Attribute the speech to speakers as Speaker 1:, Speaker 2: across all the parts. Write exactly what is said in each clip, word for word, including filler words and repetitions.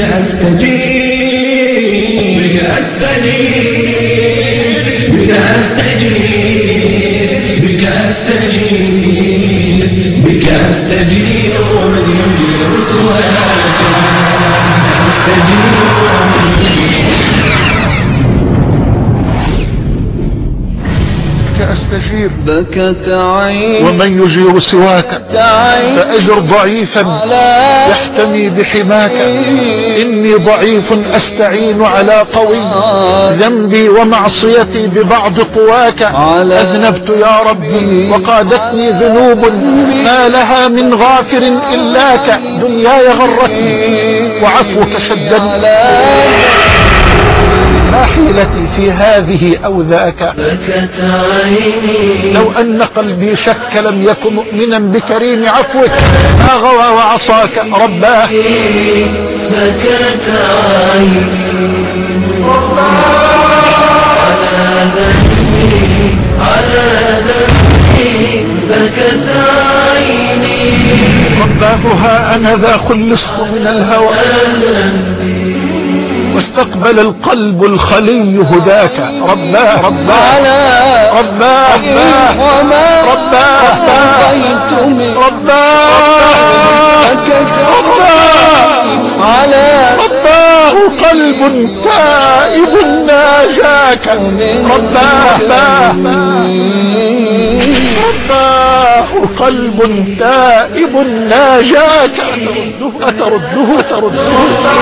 Speaker 1: أستجير بك أستجير بك أستجير بك أستجير بك أستجير ومن يجير سواك أستجير ومن
Speaker 2: أستجير
Speaker 3: بكت عين
Speaker 2: ومن يجير سواك فأجر ضعيفا يحتمي بحماك إني ضعيف أستعين على قوي ذنبي ومعصيتي ببعض قواك أذنبت يا ربي وقادتني ذنوب ما لها من غافر إلاك دنياي غرتني وعفوك شدني ما حيلتي في هذه أو ذاك
Speaker 3: بكت عيني
Speaker 2: لو أن قلبي شك لم يكن مؤمنا بكريم عفوك ما غوى وعصاك رباه
Speaker 3: بكت عيني على ذنبي على ذنبي بكت عيني
Speaker 2: رباه ها أنا ذا خلصت من الهوى واستقبل القلب الخلي هداك رباه رباه رباه رباه رباه رباه رباه قلب تائب ناجاك رباه رباه قلب تائب ناجاك أترده أترده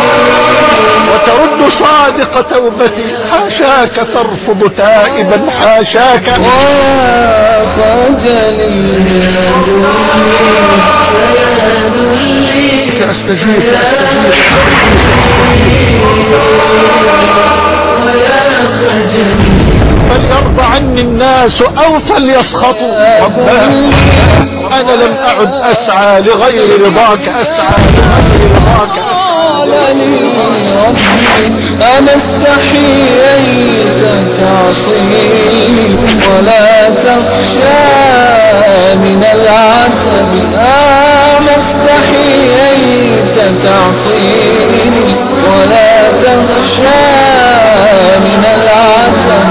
Speaker 2: وترد صادق توبتي حاشاك ترفض تائبا حاشاك
Speaker 3: وخجل
Speaker 2: أستجيب فليرضى عني الناس أو فليسخطوا رباه أنا لم أعد أسعى لغير رضاك أسعى لغير رضاك
Speaker 3: أنا استحييت تعصيني ولا تخشى من العتب أنا استحييت تعصيني ولا تخشى من العتب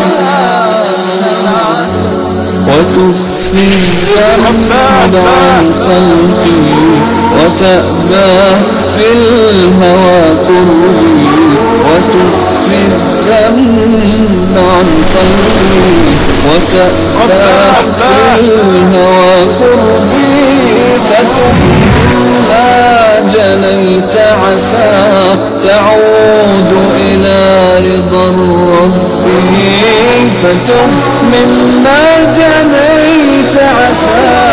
Speaker 3: وتخفي الذنب عن خلقي وتأبى في الهوى قربي وتخفي الذنب عن خلقي وتأبى في الهوى قربي فتمنى جنيت عسى تعود إلى رضا ربي فتمنى جنيت عسى